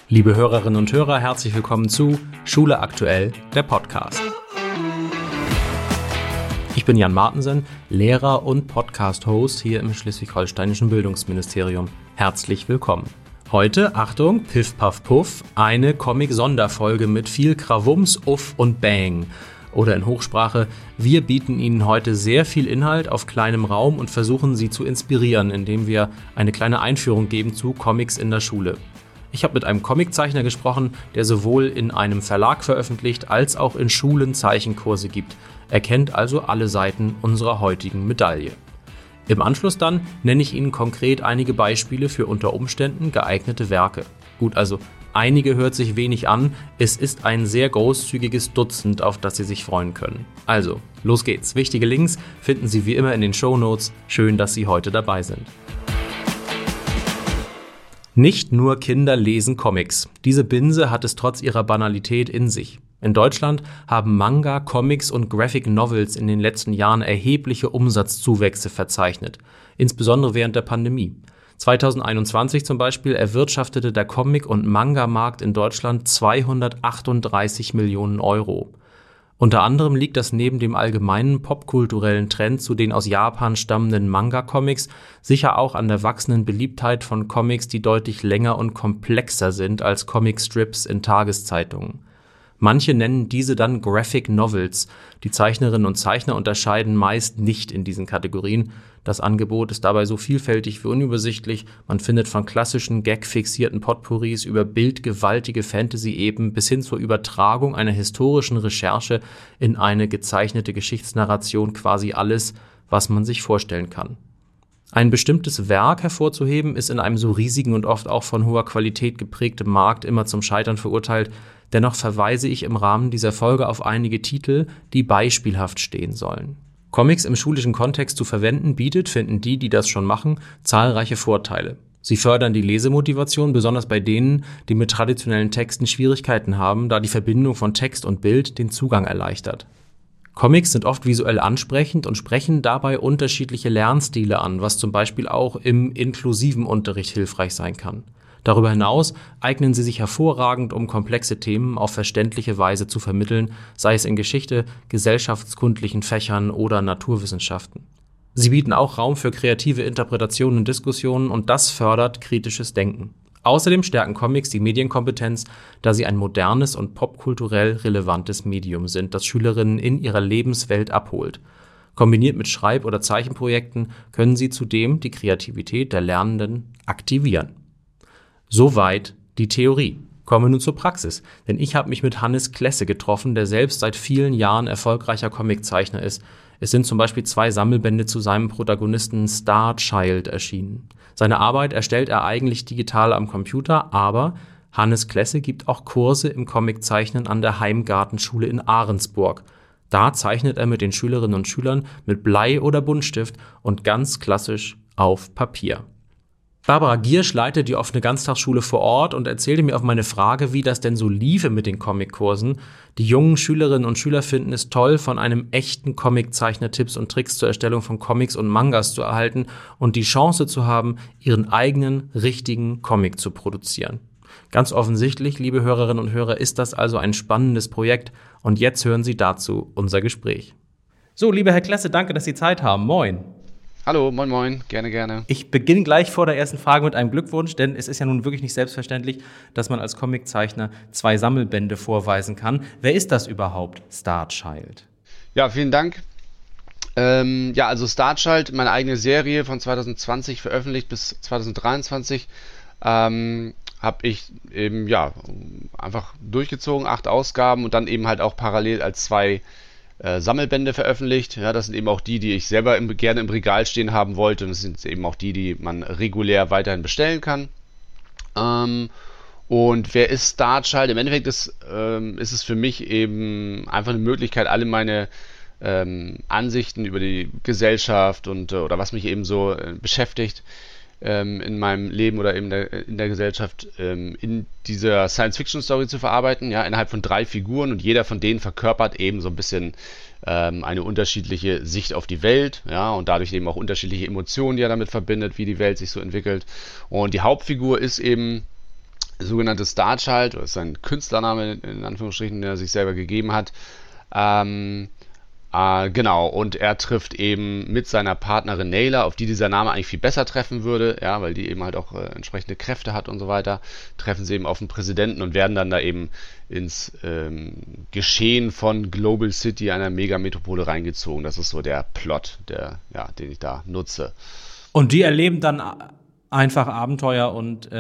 Liebe Hörerinnen und Hörer, herzlich willkommen zu Schule aktuell, der Podcast. Ich bin Jan Martensen, Lehrer und Podcast-Host hier im Schleswig-Holsteinischen Bildungsministerium. Herzlich willkommen. Heute, Achtung, Piff, Puff, Puff, eine Comic-Sonderfolge mit viel Krawums, Uff und Bang. Oder in Hochsprache, wir bieten Ihnen heute sehr viel Inhalt auf kleinem Raum und versuchen Sie zu inspirieren, indem wir eine kleine Einführung geben zu Comics in der Schule. Ich habe mit einem Comiczeichner gesprochen, der sowohl in einem Verlag veröffentlicht, als auch in Schulen Zeichenkurse gibt. Er kennt also alle Seiten unserer heutigen Medaille. Im Anschluss dann nenne ich Ihnen konkret einige Beispiele für unter Umständen geeignete Werke. Gut, also einige hört sich wenig an, es ist ein sehr großzügiges Dutzend, auf das Sie sich freuen können. Also, los geht's. Wichtige Links finden Sie wie immer in den Shownotes. Schön, dass Sie heute dabei sind. Nicht nur Kinder lesen Comics. Diese Binse hat es trotz ihrer Banalität in sich. In Deutschland haben Manga, Comics und Graphic Novels in den letzten Jahren erhebliche Umsatzzuwächse verzeichnet, insbesondere während der Pandemie. 2021 zum Beispiel erwirtschaftete der Comic- und Manga-Markt in Deutschland 238 Millionen Euro. Unter anderem liegt das neben dem allgemeinen popkulturellen Trend zu den aus Japan stammenden Manga-Comics sicher auch an der wachsenden Beliebtheit von Comics, die deutlich länger und komplexer sind als Comicstrips in Tageszeitungen. Manche nennen diese dann Graphic Novels. Die Zeichnerinnen und Zeichner unterscheiden meist nicht in diesen Kategorien. Das Angebot ist dabei so vielfältig wie unübersichtlich. Man findet von klassischen gag-fixierten Potpourris über bildgewaltige Fantasy-Epen bis hin zur Übertragung einer historischen Recherche in eine gezeichnete Geschichtsnarration quasi alles, was man sich vorstellen kann. Ein bestimmtes Werk hervorzuheben ist in einem so riesigen und oft auch von hoher Qualität geprägten Markt immer zum Scheitern verurteilt. Dennoch verweise ich im Rahmen dieser Folge auf einige Titel, die beispielhaft stehen sollen. Comics im schulischen Kontext zu verwenden bietet, finden die das schon machen, zahlreiche Vorteile. Sie fördern die Lesemotivation, besonders bei denen, die mit traditionellen Texten Schwierigkeiten haben, da die Verbindung von Text und Bild den Zugang erleichtert. Comics sind oft visuell ansprechend und sprechen dabei unterschiedliche Lernstile an, was zum Beispiel auch im inklusiven Unterricht hilfreich sein kann. Darüber hinaus eignen sie sich hervorragend, um komplexe Themen auf verständliche Weise zu vermitteln, sei es in Geschichte, gesellschaftskundlichen Fächern oder Naturwissenschaften. Sie bieten auch Raum für kreative Interpretationen und Diskussionen und das fördert kritisches Denken. Außerdem stärken Comics die Medienkompetenz, da sie ein modernes und popkulturell relevantes Medium sind, das Schülerinnen in ihrer Lebenswelt abholt. Kombiniert mit Schreib- oder Zeichenprojekten können sie zudem die Kreativität der Lernenden aktivieren. Soweit die Theorie. Kommen wir nun zur Praxis, denn ich habe mich mit Hannes Klesse getroffen, der selbst seit vielen Jahren erfolgreicher Comiczeichner ist. Es sind zum Beispiel 2 Sammelbände zu seinem Protagonisten Star Child erschienen. Seine Arbeit erstellt er eigentlich digital am Computer, aber Hannes Klesse gibt auch Kurse im Comiczeichnen an der Heimgartenschule in Ahrensburg. Da zeichnet er mit den Schülerinnen und Schülern mit Blei oder Buntstift und ganz klassisch auf Papier. Barbara Giersch leitet die offene Ganztagsschule vor Ort und erzählte mir auf meine Frage, wie das denn so liefe mit den Comickursen. Die jungen Schülerinnen und Schüler finden es toll, von einem echten Comiczeichner Tipps und Tricks zur Erstellung von Comics und Mangas zu erhalten und die Chance zu haben, ihren eigenen, richtigen Comic zu produzieren. Ganz offensichtlich, liebe Hörerinnen und Hörer, ist das also ein spannendes Projekt und jetzt hören Sie dazu unser Gespräch. So, lieber Herr Klesse, danke, dass Sie Zeit haben. Moin. Hallo, moin moin, gerne. Ich beginne gleich vor der ersten Frage mit einem Glückwunsch, denn es ist ja nun wirklich nicht selbstverständlich, dass man als Comiczeichner 2 Sammelbände vorweisen kann. Wer ist das überhaupt, Star Child? Ja, vielen Dank. Also Star Child, meine eigene Serie von 2020 veröffentlicht bis 2023, habe ich eben einfach durchgezogen, 8 Ausgaben und dann eben halt auch parallel als 2 Sammelbände veröffentlicht. Ja, das sind eben auch die ich selber gerne im Regal stehen haben wollte. Und das sind eben auch die man regulär weiterhin bestellen kann. Und wer ist Star Child? Im Endeffekt ist es für mich eben einfach eine Möglichkeit, alle meine Ansichten über die Gesellschaft und oder was mich eben so beschäftigt in meinem Leben oder in der Gesellschaft in dieser Science-Fiction-Story zu verarbeiten, ja, innerhalb von 3 Figuren und jeder von denen verkörpert eben so ein bisschen eine unterschiedliche Sicht auf die Welt, ja, und dadurch eben auch unterschiedliche Emotionen, die er damit verbindet, wie die Welt sich so entwickelt. Und die Hauptfigur ist eben sogenannte Starchild, das ist sein Künstlername in Anführungsstrichen, den er sich selber gegeben hat. Ähm, genau, und er trifft eben mit seiner Partnerin Nayla, auf die dieser Name eigentlich viel besser treffen würde, ja, weil die eben halt auch entsprechende Kräfte hat und so weiter, treffen sie eben auf den Präsidenten und werden dann da eben ins Geschehen von Global City, einer Megametropole, reingezogen. Das ist so der Plot, den ich da nutze. Und die erleben dann einfach Abenteuer und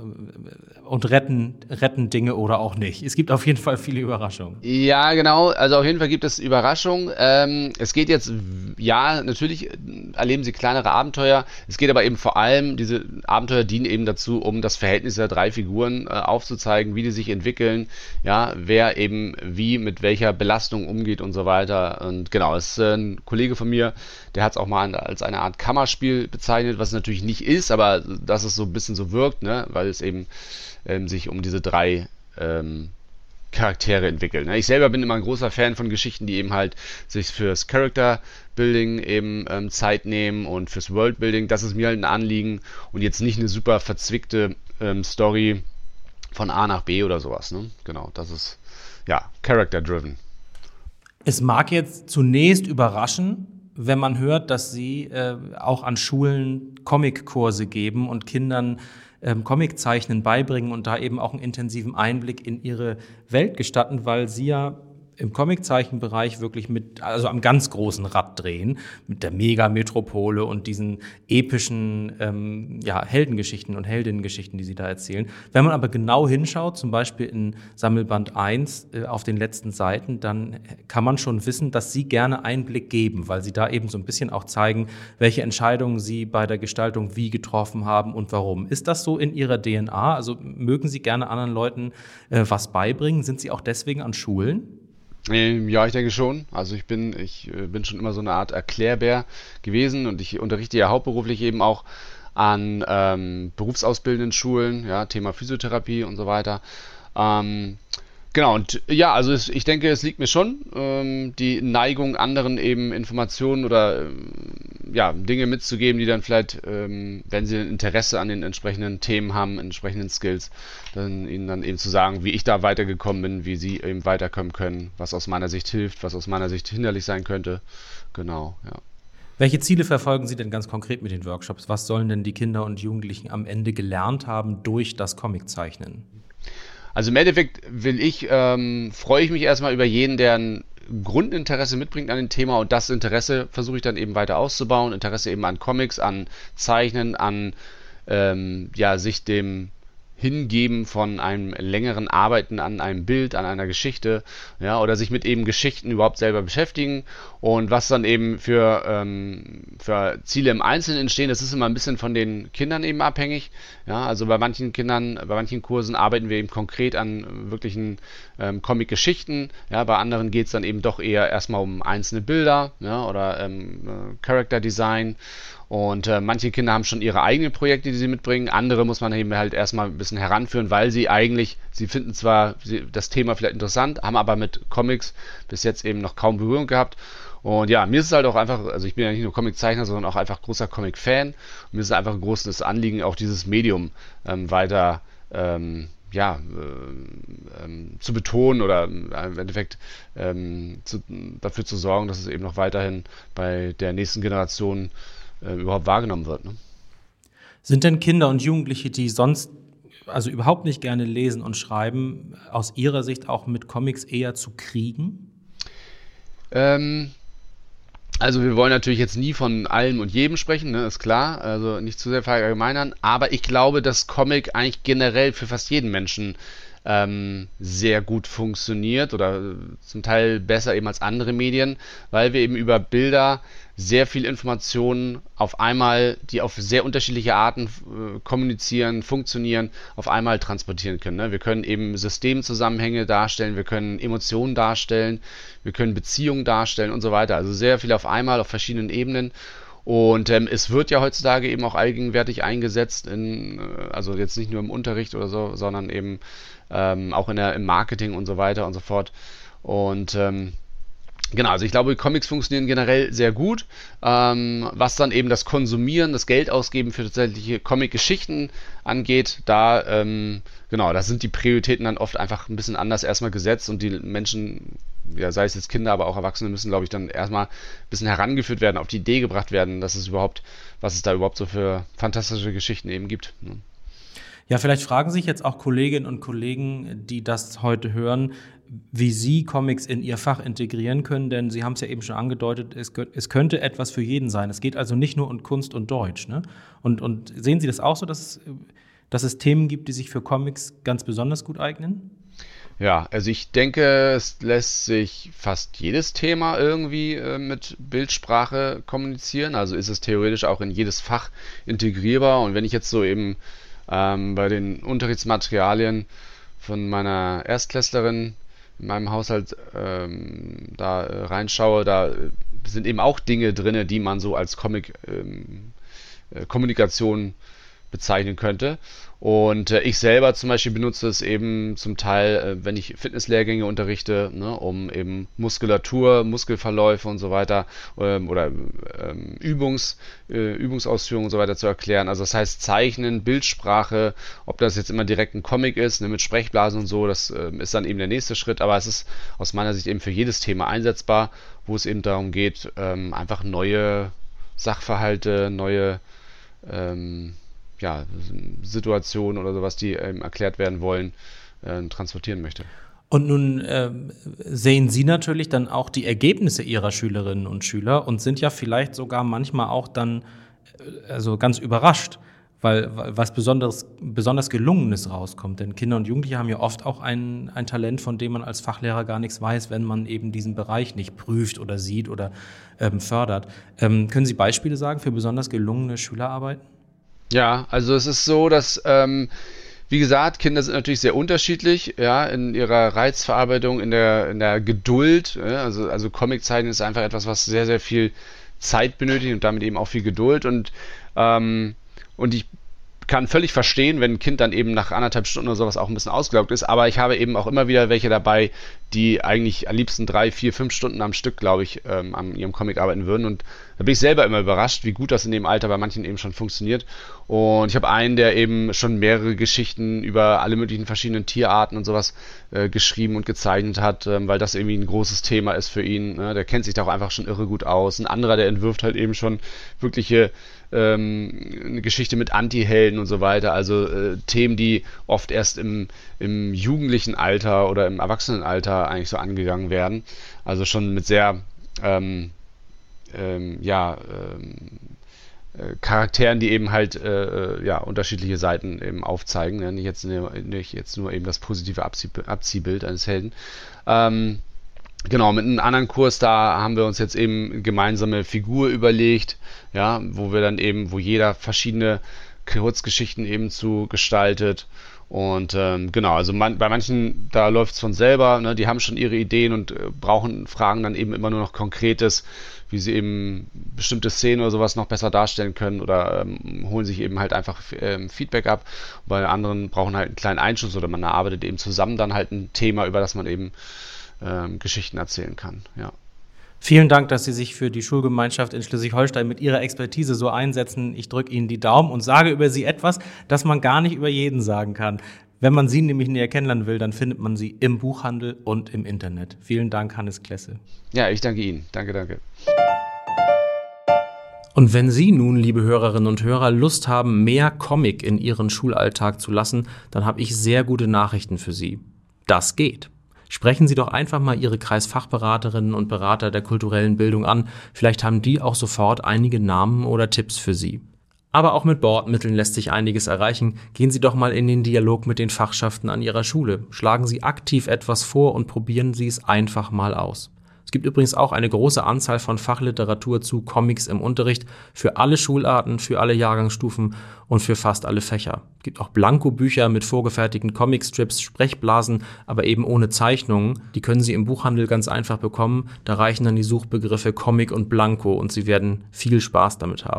retten Dinge oder auch nicht. Es gibt auf jeden Fall viele Überraschungen. Ja, genau. Also auf jeden Fall gibt es Überraschungen. Es geht jetzt, ja, natürlich erleben sie kleinere Abenteuer. Es geht aber eben vor allem, diese Abenteuer dienen eben dazu, um das Verhältnis der drei Figuren aufzuzeigen, wie die sich entwickeln, ja, wer eben wie mit welcher Belastung umgeht und so weiter. Und genau, es ist ein Kollege von mir, der hat es auch mal als eine Art Kammerspiel bezeichnet, was es natürlich nicht ist, aber dass es so ein bisschen so wirkt, ne, weil es eben sich um diese drei Charaktere entwickeln. Ich selber bin immer ein großer Fan von Geschichten, die eben halt sich fürs Character Building eben Zeit nehmen und fürs World Building. Das ist mir halt ein Anliegen und jetzt nicht eine super verzwickte Story von A nach B oder sowas. Ne? Genau, das ist ja Character Driven. Es mag jetzt zunächst überraschen, wenn man hört, dass Sie auch an Schulen Comic-Kurse geben und Kindern Comiczeichnen beibringen und da eben auch einen intensiven Einblick in ihre Welt gestatten, weil Sie ja im Comiczeichenbereich wirklich also am ganz großen Rad drehen, mit der Megametropole und diesen epischen Heldengeschichten und Heldinnengeschichten, die Sie da erzählen. Wenn man aber genau hinschaut, zum Beispiel in Sammelband 1 auf den letzten Seiten, dann kann man schon wissen, dass Sie gerne Einblick geben, weil Sie da eben so ein bisschen auch zeigen, welche Entscheidungen Sie bei der Gestaltung wie getroffen haben und warum. Ist das so in Ihrer DNA? Also mögen Sie gerne anderen Leuten was beibringen? Sind Sie auch deswegen an Schulen? Ja, ich denke schon. Also ich bin schon immer so eine Art Erklärbär gewesen und ich unterrichte ja hauptberuflich eben auch an berufsausbildenden Schulen, ja, Thema Physiotherapie und so weiter. Genau, und ja, also ich denke, es liegt mir schon, die Neigung, anderen eben Informationen oder Dinge mitzugeben, die dann vielleicht, wenn sie ein Interesse an den entsprechenden Themen haben, entsprechenden Skills, dann ihnen dann eben zu sagen, wie ich da weitergekommen bin, wie sie eben weiterkommen können, was aus meiner Sicht hilft, was aus meiner Sicht hinderlich sein könnte. Genau, ja. Welche Ziele verfolgen Sie denn ganz konkret mit den Workshops? Was sollen denn die Kinder und Jugendlichen am Ende gelernt haben durch das Comiczeichnen? Also im Endeffekt freue ich mich erstmal über jeden, der ein Grundinteresse mitbringt an dem Thema und das Interesse versuche ich dann eben weiter auszubauen. Interesse eben an Comics, an Zeichnen, an sich dem Hingeben von einem längeren Arbeiten an einem Bild, an einer Geschichte, ja, oder sich mit eben Geschichten überhaupt selber beschäftigen und was dann eben für Ziele im Einzelnen entstehen, das ist immer ein bisschen von den Kindern eben abhängig, ja, also bei manchen Kindern, bei manchen Kursen arbeiten wir eben konkret an wirklichen Comic-Geschichten, ja, bei anderen geht es dann eben doch eher erstmal um einzelne Bilder, ja, oder Character Design. Und manche Kinder haben schon ihre eigenen Projekte, die sie mitbringen. Andere muss man eben halt erstmal ein bisschen heranführen, weil sie finden zwar das Thema vielleicht interessant, haben aber mit Comics bis jetzt eben noch kaum Berührung gehabt. Und ja, mir ist es halt auch einfach, also ich bin ja nicht nur Comiczeichner, sondern auch einfach großer Comic-Fan. Und mir ist es einfach ein großes Anliegen, auch dieses Medium weiter zu betonen oder im Endeffekt dafür zu sorgen, dass es eben noch weiterhin bei der nächsten Generation überhaupt wahrgenommen wird. Ne? Sind denn Kinder und Jugendliche, die sonst also überhaupt nicht gerne lesen und schreiben, aus Ihrer Sicht auch mit Comics eher zu kriegen? Also wir wollen natürlich jetzt nie von allem und jedem sprechen, ne, ist klar, also nicht zu sehr verallgemeinern, aber ich glaube, dass Comic eigentlich generell für fast jeden Menschen sehr gut funktioniert oder zum Teil besser eben als andere Medien, weil wir eben über Bilder sehr viel Informationen auf einmal, die auf sehr unterschiedliche Arten kommunizieren, funktionieren, auf einmal transportieren können. Ne? Wir können eben Systemzusammenhänge darstellen, wir können Emotionen darstellen, wir können Beziehungen darstellen und so weiter. Also sehr viel auf einmal auf verschiedenen Ebenen. Und es wird ja heutzutage eben auch allgegenwärtig eingesetzt, also jetzt nicht nur im Unterricht oder so, sondern eben auch im Marketing und so weiter und so fort. Und Genau, also ich glaube, Comics funktionieren generell sehr gut. Was dann eben das Konsumieren, das Geld ausgeben für tatsächliche Comic-Geschichten angeht, genau, da sind die Prioritäten dann oft einfach ein bisschen anders erstmal gesetzt und die Menschen, ja, sei es jetzt Kinder, aber auch Erwachsene, müssen, glaube ich, dann erstmal ein bisschen herangeführt werden, auf die Idee gebracht werden, was es da überhaupt so für fantastische Geschichten eben gibt. Ne? Ja, vielleicht fragen sich jetzt auch Kolleginnen und Kollegen, die das heute hören, wie sie Comics in ihr Fach integrieren können, denn Sie haben es ja eben schon angedeutet, es könnte etwas für jeden sein. Es geht also nicht nur um Kunst und Deutsch, ne? Und sehen Sie das auch so, dass es Themen gibt, die sich für Comics ganz besonders gut eignen? Ja, also ich denke, es lässt sich fast jedes Thema irgendwie mit Bildsprache kommunizieren. Also ist es theoretisch auch in jedes Fach integrierbar. Und wenn ich jetzt so eben bei den Unterrichtsmaterialien von meiner Erstklässlerin in meinem Haushalt da reinschaue, da sind eben auch Dinge drin, die man so als Kommunikation bezeichnen könnte. Und ich selber zum Beispiel benutze es eben zum Teil, wenn ich Fitnesslehrgänge unterrichte, ne, um eben Muskulatur, Muskelverläufe und so weiter oder Übungsausführungen und so weiter zu erklären. Also das heißt Zeichnen, Bildsprache, ob das jetzt immer direkt ein Comic ist, ne, mit Sprechblasen und so, das ist dann eben der nächste Schritt. Aber es ist aus meiner Sicht eben für jedes Thema einsetzbar, wo es eben darum geht, einfach neue Sachverhalte, neue ja, Situationen oder sowas, die erklärt werden wollen, transportieren möchte. Und nun sehen Sie natürlich dann auch die Ergebnisse Ihrer Schülerinnen und Schüler und sind ja vielleicht sogar manchmal auch dann also ganz überrascht, weil was besonders Gelungenes rauskommt. Denn Kinder und Jugendliche haben ja oft auch ein Talent, von dem man als Fachlehrer gar nichts weiß, wenn man eben diesen Bereich nicht prüft oder sieht oder fördert. Können Sie Beispiele sagen für besonders gelungene Schülerarbeiten? Ja, also es ist so, dass, wie gesagt, Kinder sind natürlich sehr unterschiedlich, ja, in ihrer Reizverarbeitung, in der Geduld. Ja, also Comiczeichnen ist einfach etwas, was sehr, sehr viel Zeit benötigt und damit eben auch viel Geduld. Und ich kann völlig verstehen, wenn ein Kind dann eben nach 1,5 Stunden oder sowas auch ein bisschen ausgelaugt ist, aber ich habe eben auch immer wieder welche dabei, die eigentlich am liebsten 3, 4, 5 Stunden am Stück, glaube ich, an ihrem Comic arbeiten würden. Und da bin ich selber immer überrascht, wie gut das in dem Alter bei manchen eben schon funktioniert. Und ich habe einen, der eben schon mehrere Geschichten über alle möglichen verschiedenen Tierarten und sowas geschrieben und gezeichnet hat, weil das irgendwie ein großes Thema ist für ihn. Ne? Der kennt sich da auch einfach schon irre gut aus. Ein anderer, der entwirft halt eben schon wirkliche eine Geschichte mit Anti-Helden und so weiter, also Themen, die oft erst im jugendlichen Alter oder im Erwachsenenalter eigentlich so angegangen werden, also schon mit sehr ja, Charakteren, die eben halt ja, unterschiedliche Seiten eben aufzeigen, ne? Nicht jetzt nur eben das positive Abziehbild eines Helden. Genau, mit einem anderen Kurs, da haben wir uns jetzt eben eine gemeinsame Figur überlegt, ja, wo jeder verschiedene Kurzgeschichten eben zu gestaltet. Und genau, also bei manchen, da läuft es von selber, ne, die haben schon ihre Ideen und fragen dann eben immer nur noch Konkretes, wie sie eben bestimmte Szenen oder sowas noch besser darstellen können oder holen sich eben halt einfach Feedback ab. Bei anderen brauchen halt einen kleinen Einschuss oder man erarbeitet eben zusammen dann halt ein Thema, über das man eben Geschichten erzählen kann. Ja. Vielen Dank, dass Sie sich für die Schulgemeinschaft in Schleswig-Holstein mit Ihrer Expertise so einsetzen. Ich drücke Ihnen die Daumen und sage über Sie etwas, das man gar nicht über jeden sagen kann. Wenn man Sie nämlich näher kennenlernen will, dann findet man Sie im Buchhandel und im Internet. Vielen Dank, Hannes Klesse. Ja, ich danke Ihnen. Danke, danke. Und wenn Sie nun, liebe Hörerinnen und Hörer, Lust haben, mehr Comic in Ihren Schulalltag zu lassen, dann habe ich sehr gute Nachrichten für Sie. Das geht. Sprechen Sie doch einfach mal Ihre Kreisfachberaterinnen und Berater der kulturellen Bildung an. Vielleicht haben die auch sofort einige Namen oder Tipps für Sie. Aber auch mit Bordmitteln lässt sich einiges erreichen. Gehen Sie doch mal in den Dialog mit den Fachschaften an Ihrer Schule. Schlagen Sie aktiv etwas vor und probieren Sie es einfach mal aus. Es gibt übrigens auch eine große Anzahl von Fachliteratur zu Comics im Unterricht für alle Schularten, für alle Jahrgangsstufen und für fast alle Fächer. Es gibt auch Blankobücher mit vorgefertigten Comicstrips, Sprechblasen, aber eben ohne Zeichnungen. Die können Sie im Buchhandel ganz einfach bekommen. Da reichen dann die Suchbegriffe Comic und Blanko und Sie werden viel Spaß damit haben.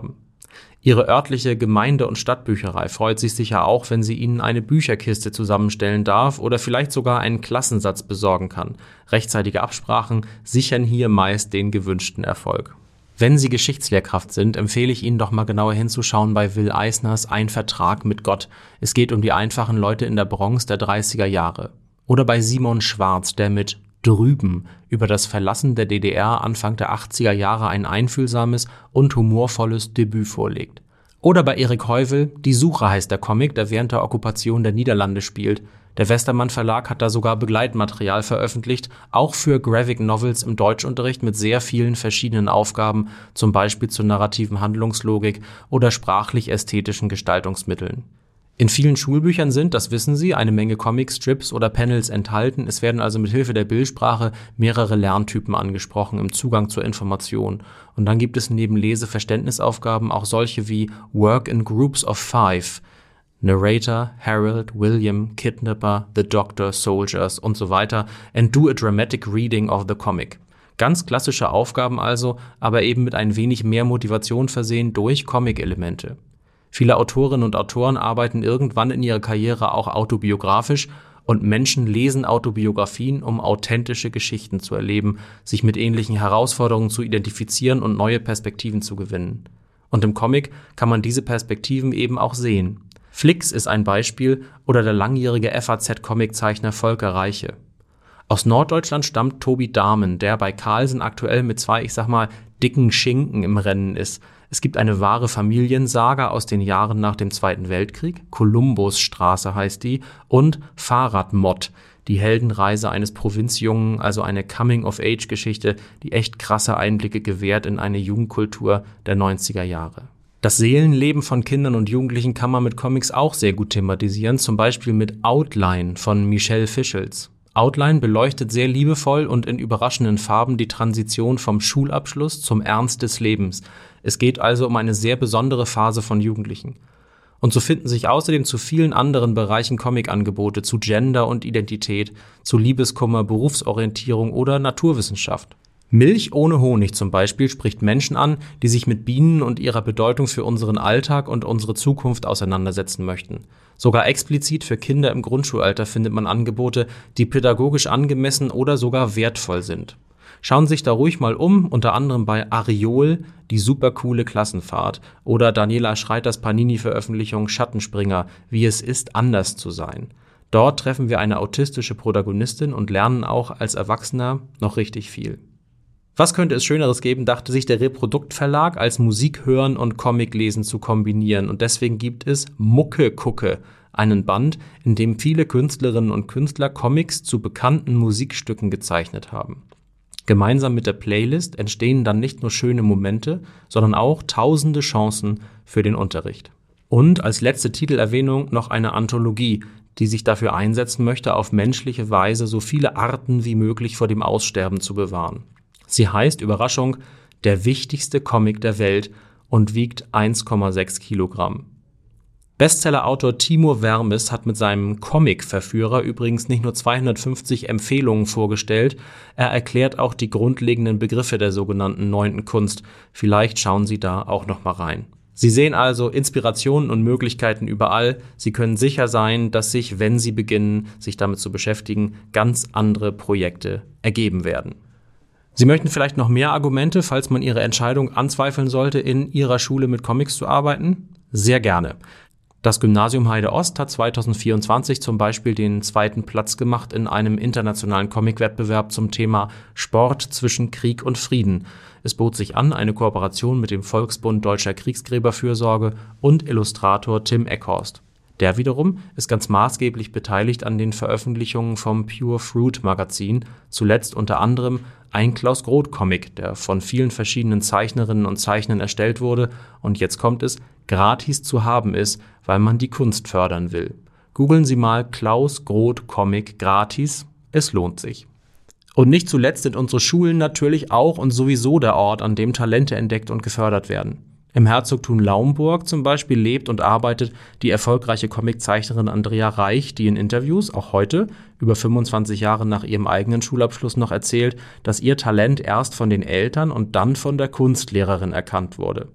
Ihre örtliche Gemeinde- und Stadtbücherei freut sich sicher auch, wenn sie Ihnen eine Bücherkiste zusammenstellen darf oder vielleicht sogar einen Klassensatz besorgen kann. Rechtzeitige Absprachen sichern hier meist den gewünschten Erfolg. Wenn Sie Geschichtslehrkraft sind, empfehle ich Ihnen doch mal genauer hinzuschauen bei Will Eisners Ein Vertrag mit Gott. Es geht um die einfachen Leute in der Bronx der 30er Jahre. Oder bei Simon Schwarz, der mit Drüben über das Verlassen der DDR Anfang der 80er Jahre ein einfühlsames und humorvolles Debüt vorlegt. Oder bei Erik Heuvel, Die Suche heißt der Comic, der während der Okkupation der Niederlande spielt. Der Westermann Verlag hat da sogar Begleitmaterial veröffentlicht, auch für Graphic Novels im Deutschunterricht mit sehr vielen verschiedenen Aufgaben, zum Beispiel zur narrativen Handlungslogik oder sprachlich-ästhetischen Gestaltungsmitteln. In vielen Schulbüchern sind, das wissen Sie, eine Menge Comics, Strips oder Panels enthalten. Es werden also mit Hilfe der Bildsprache mehrere Lerntypen angesprochen im Zugang zur Information. Und dann gibt es neben Lese-Verständnisaufgaben auch solche wie Work in Groups of Five, Narrator, Harold, William, Kidnapper, The Doctor, Soldiers und so weiter and do a dramatic reading of the comic. Ganz klassische Aufgaben also, aber eben mit ein wenig mehr Motivation versehen durch Comic-Elemente. Viele Autorinnen und Autoren arbeiten irgendwann in ihrer Karriere auch autobiografisch und Menschen lesen Autobiografien, um authentische Geschichten zu erleben, sich mit ähnlichen Herausforderungen zu identifizieren und neue Perspektiven zu gewinnen. Und im Comic kann man diese Perspektiven eben auch sehen. Flix ist ein Beispiel oder der langjährige FAZ-Comiczeichner Volker Reiche. Aus Norddeutschland stammt Tobi Dahmen, der bei Carlsen aktuell mit zwei, dicken Schinken im Rennen ist. Es gibt eine wahre Familiensaga aus den Jahren nach dem Zweiten Weltkrieg, Kolumbusstraße heißt die, und Fahrradmod, die Heldenreise eines Provinzjungen, also eine Coming-of-Age-Geschichte, die echt krasse Einblicke gewährt in eine Jugendkultur der 90er Jahre. Das Seelenleben von Kindern und Jugendlichen kann man mit Comics auch sehr gut thematisieren, zum Beispiel mit Outline von Michelle Fischels. Outline beleuchtet sehr liebevoll und in überraschenden Farben die Transition vom Schulabschluss zum Ernst des Lebens. Es geht also um eine sehr besondere Phase von Jugendlichen. Und so finden sich außerdem zu vielen anderen Bereichen Comicangebote zu Gender und Identität, zu Liebeskummer, Berufsorientierung oder Naturwissenschaft. Milch ohne Honig zum Beispiel spricht Menschen an, die sich mit Bienen und ihrer Bedeutung für unseren Alltag und unsere Zukunft auseinandersetzen möchten. Sogar explizit für Kinder im Grundschulalter findet man Angebote, die pädagogisch angemessen oder sogar wertvoll sind. Schauen Sie sich da ruhig mal um, unter anderem bei Ariol, die supercoole Klassenfahrt, oder Daniela Schreiters Panini-Veröffentlichung Schattenspringer, wie es ist, anders zu sein. Dort treffen wir eine autistische Protagonistin und lernen auch als Erwachsener noch richtig viel. Was könnte es Schöneres geben, dachte sich der Reprodukt Verlag, als Musik hören und Comic lesen zu kombinieren. Und deswegen gibt es Mucke Kucke, einen Band, in dem viele Künstlerinnen und Künstler Comics zu bekannten Musikstücken gezeichnet haben. Gemeinsam mit der Playlist entstehen dann nicht nur schöne Momente, sondern auch tausende Chancen für den Unterricht. Und als letzte Titelerwähnung noch eine Anthologie, die sich dafür einsetzen möchte, auf menschliche Weise so viele Arten wie möglich vor dem Aussterben zu bewahren. Sie heißt, Überraschung, der wichtigste Comic der Welt und wiegt 1,6 Kilogramm. Bestsellerautor Timur Vermes hat mit seinem Comic-Verführer übrigens nicht nur 250 Empfehlungen vorgestellt, er erklärt auch die grundlegenden Begriffe der sogenannten 9. Kunst. Vielleicht schauen Sie da auch noch mal rein. Sie sehen also Inspirationen und Möglichkeiten überall. Sie können sicher sein, dass sich, wenn Sie beginnen, sich damit zu beschäftigen, ganz andere Projekte ergeben werden. Sie möchten vielleicht noch mehr Argumente, falls man Ihre Entscheidung anzweifeln sollte, in Ihrer Schule mit Comics zu arbeiten? Sehr gerne. Das Gymnasium Heide Ost hat 2024 zum Beispiel den 2. Platz gemacht in einem internationalen Comicwettbewerb zum Thema Sport zwischen Krieg und Frieden. Es bot sich an, eine Kooperation mit dem Volksbund Deutscher Kriegsgräberfürsorge und Illustrator Tim Eckhorst. Der wiederum ist ganz maßgeblich beteiligt an den Veröffentlichungen vom Pure Fruit Magazin, zuletzt unter anderem ein Klaus Groth Comic, der von vielen verschiedenen Zeichnerinnen und Zeichnern erstellt wurde und jetzt kommt es, gratis zu haben ist, weil man die Kunst fördern will. Googeln Sie mal Klaus Groth Comic gratis, es lohnt sich. Und nicht zuletzt sind unsere Schulen natürlich auch und sowieso der Ort, an dem Talente entdeckt und gefördert werden. Im Herzogtum Laumburg zum Beispiel lebt und arbeitet die erfolgreiche Comiczeichnerin Andrea Reich, die in Interviews, auch heute, über 25 Jahre nach ihrem eigenen Schulabschluss noch erzählt, dass ihr Talent erst von den Eltern und dann von der Kunstlehrerin erkannt wurde.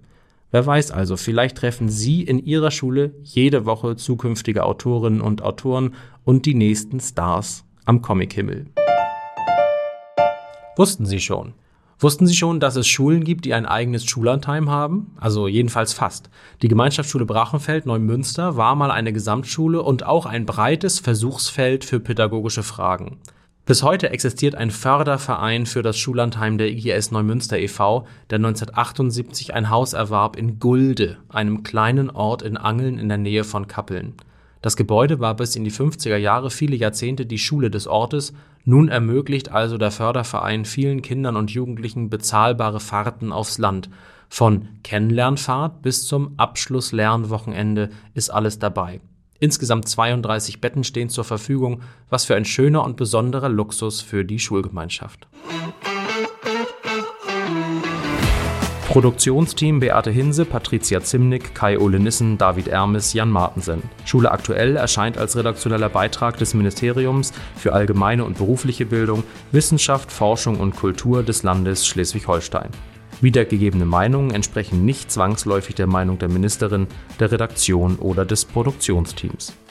Wer weiß also, vielleicht treffen Sie in Ihrer Schule jede Woche zukünftige Autorinnen und Autoren und die nächsten Stars am Comichimmel. Wussten Sie schon? Wussten Sie schon, dass es Schulen gibt, die ein eigenes Schullandheim haben? Also jedenfalls fast. Die Gemeinschaftsschule Brachenfeld-Neumünster war mal eine Gesamtschule und auch ein breites Versuchsfeld für pädagogische Fragen. Bis heute existiert ein Förderverein für das Schullandheim der IGS Neumünster e.V., der 1978 ein Haus erwarb in Gulde, einem kleinen Ort in Angeln in der Nähe von Kappeln. Das Gebäude war bis in die 50er Jahre viele Jahrzehnte die Schule des Ortes. Nun ermöglicht also der Förderverein vielen Kindern und Jugendlichen bezahlbare Fahrten aufs Land. Von Kennenlernfahrt bis zum Abschlusslernwochenende ist alles dabei. Insgesamt 32 Betten stehen zur Verfügung, was für ein schöner und besonderer Luxus für die Schulgemeinschaft. Produktionsteam Beate Hinse, Patricia Zimnick, Kai-Ole Nissen, David Ermes, Jan Martensen. Schule aktuell erscheint als redaktioneller Beitrag des Ministeriums für allgemeine und berufliche Bildung, Wissenschaft, Forschung und Kultur des Landes Schleswig-Holstein. Wiedergegebene Meinungen entsprechen nicht zwangsläufig der Meinung der Ministerin, der Redaktion oder des Produktionsteams.